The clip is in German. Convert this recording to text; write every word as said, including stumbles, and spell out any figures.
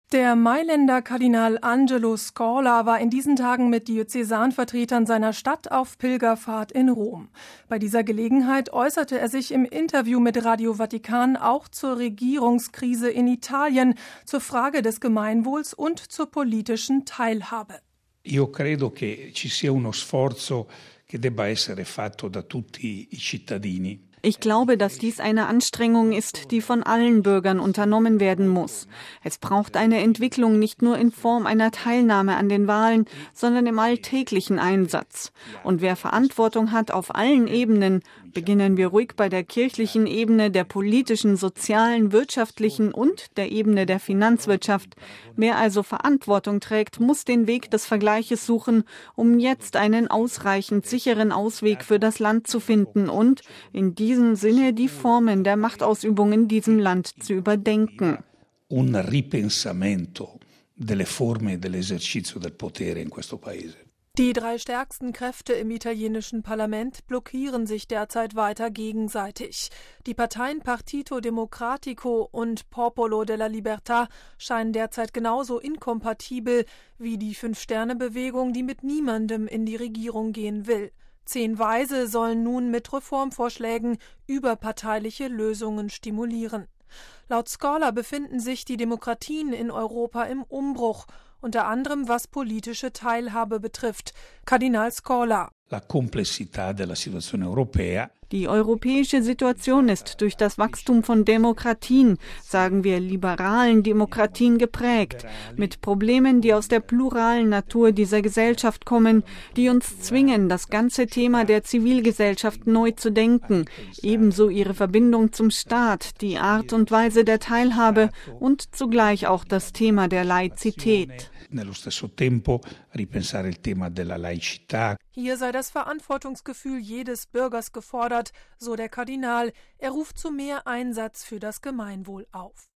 Der Mailänder Kardinal Angelo Scorla war in diesen Tagen mit Diözesanvertretern seiner Stadt auf Pilgerfahrt in Rom. Bei dieser Gelegenheit äußerte er sich im Interview mit Radio Vatikan auch zur Regierungskrise in Italien, zur Frage des Gemeinwohls und zur politischen Teilhabe. Io credo che ci sia uno sforzo che debba essere fatto da tutti i cittadini. Ich glaube, dass dies eine Anstrengung ist, die von allen Bürgern unternommen werden muss. Es braucht eine Entwicklung nicht nur in Form einer Teilnahme an den Wahlen, sondern im alltäglichen Einsatz. Und wer Verantwortung hat auf allen Ebenen, beginnen wir ruhig bei der kirchlichen Ebene, der politischen, sozialen, wirtschaftlichen und der Ebene der Finanzwirtschaft. Wer also Verantwortung trägt, muss den Weg des Vergleiches suchen, um jetzt einen ausreichend sicheren Ausweg für das Land zu finden und in diesem Sinne die Formen der Machtausübung in diesem Land zu überdenken. Un ripensamento delle forme dell'esercizio del potere in questo paese. Die drei stärksten Kräfte im italienischen Parlament blockieren sich derzeit weiter gegenseitig. Die Parteien Partito Democratico und Popolo della Libertà scheinen derzeit genauso inkompatibel wie die Fünf-Sterne-Bewegung, die mit niemandem in die Regierung gehen will. Zehn Weise sollen nun mit Reformvorschlägen überparteiliche Lösungen stimulieren. Laut Scorla befinden sich die Demokratien in Europa im Umbruch, unter anderem was politische Teilhabe betrifft. Kardinal Scorla. La complessità della situazione europea. Die europäische Situation ist durch das Wachstum von Demokratien, sagen wir liberalen Demokratien, geprägt, mit Problemen, die aus der pluralen Natur dieser Gesellschaft kommen, die uns zwingen, das ganze Thema der Zivilgesellschaft neu zu denken, ebenso ihre Verbindung zum Staat, die Art und Weise der Teilhabe und zugleich auch das Thema der Laizität. Nello stesso tempo ripensare il tema della laicità. Hier sei das Verantwortungsgefühl jedes Bürgers gefordert, so der Kardinal. Er ruft zu mehr Einsatz für das Gemeinwohl auf.